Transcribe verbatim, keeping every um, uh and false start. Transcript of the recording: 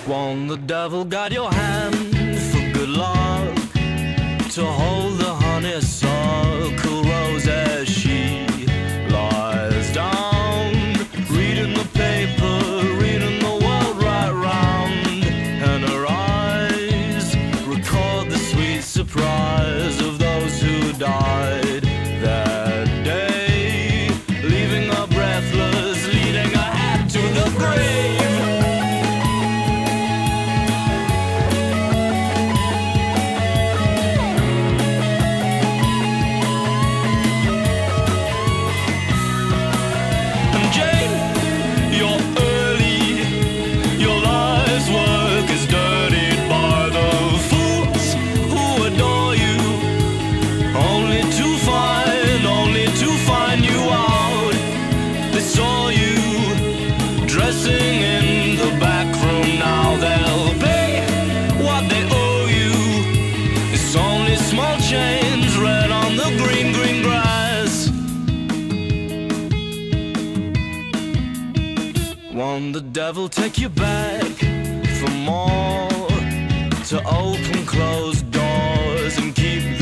Won't the devil guide your hand for good luck to hold the honeysuckle rose as she lies down, reading the paper, reading the world right round, and her eyes record the sweet surprise of those who died that day, leaving her breathless, leading her head to the grave. Dressing in the back room now, they'll pay what they owe you. It's only small change red on the green, green grass. Won't the devil take you back for more, to open closed doors and keep